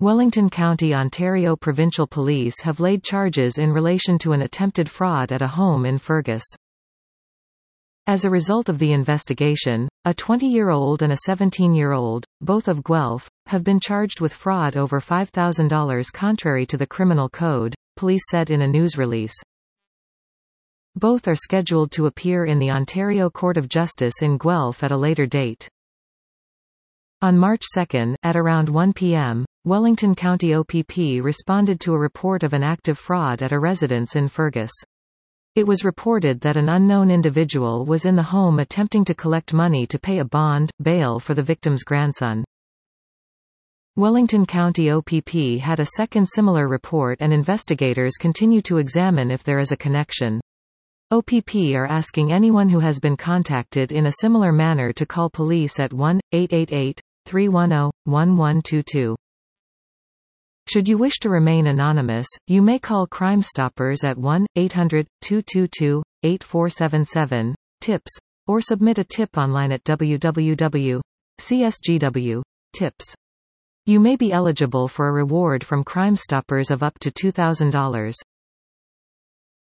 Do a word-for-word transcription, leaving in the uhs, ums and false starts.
Wellington County, Ontario Provincial Police have laid charges in relation to an attempted fraud at a home in Fergus. As a result of the investigation, a twenty-year-old and a seventeen-year-old, both of Guelph, have been charged with fraud over five thousand dollars contrary to the criminal code, police said in a news release. Both are scheduled to appear in the Ontario Court of Justice in Guelph at a later date. On March second, at around one p m, Wellington County O P P responded to a report of an active fraud at a residence in Fergus. It was reported that an unknown individual was in the home attempting to collect money to pay a bond, bail for the victim's grandson. Wellington County O P P had a second similar report, and investigators continue to examine if there is a connection. O P P are asking anyone who has been contacted in a similar manner to call police at one eight eight eight, three one zero, one one two two. Should you wish to remain anonymous, you may call Crime Stoppers at one eight hundred, two two two, eight four seven seven, TIPS, or submit a tip online at w w w dot c s g w dot tips. You may be eligible for a reward from Crime Stoppers of up to two thousand dollars.